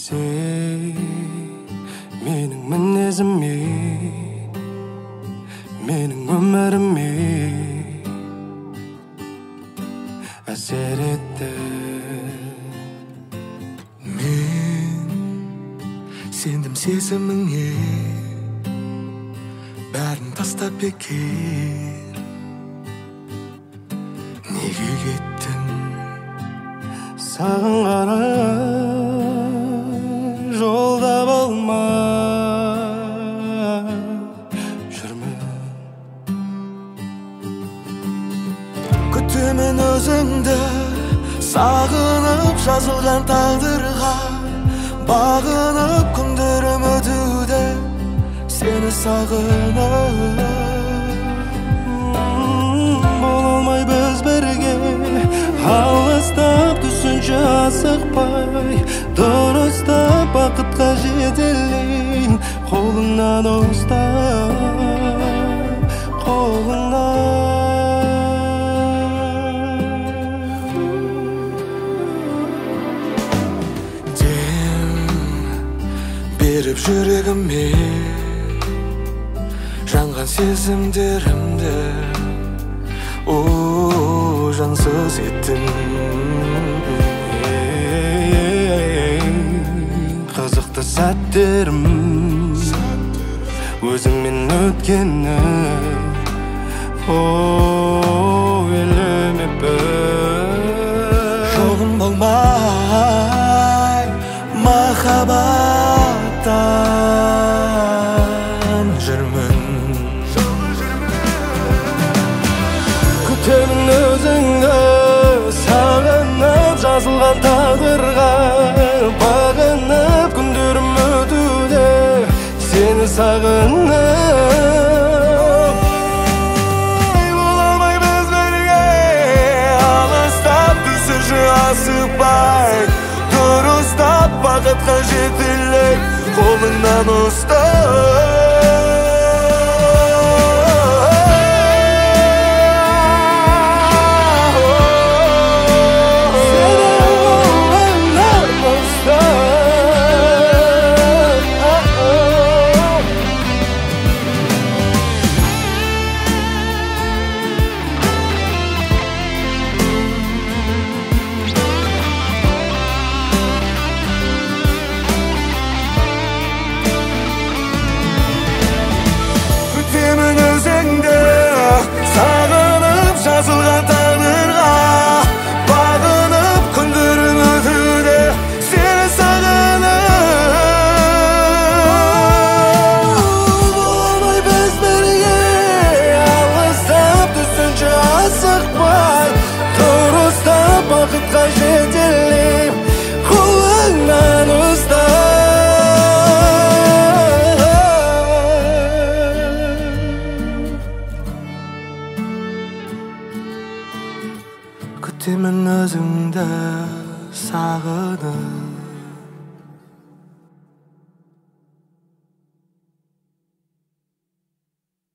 Сен менің мінезіме, менің өміріме әсер етті. Мен сендім сезіміңе, бәрін тастап бекер неге кеттің? Саған қарай жолда болмай жүрмін. Күтемін өзіңді, сағынып жазылған тағдырға, бағынып күндерім өтуде, сені сағынып. Бола алмай біз бірге, алыстап түсінше асықпай, дұрыстап бақытқа жетелейін. Қолыңнан ұстап, қолыңнан Дем беріп жүрегіме, жанған сезімдерімді жансыз еттің. Қызықты сәттерім өзіңмен өткені елемеппін. Жоғым болмай махаббаттан жүрмін. Күтемін өзіңді, сағынып жазылған тағдырға, бағынып күндерім өтуде, сені сағынып. Бола алмай біз бірге, алыстап түсірші асықпай, дұрыстап бақытқа жетелей, қолыңнан ұстап. Сағынып жазылған тағдырға, бағынып күндерім өтуде, сені сағынып. Болмай біз бірге, алыстап түсінше асықпай, дұрыстап бақытқа жетелей, қолыңнан ұстап. Күтемін өзіңді, сағынып.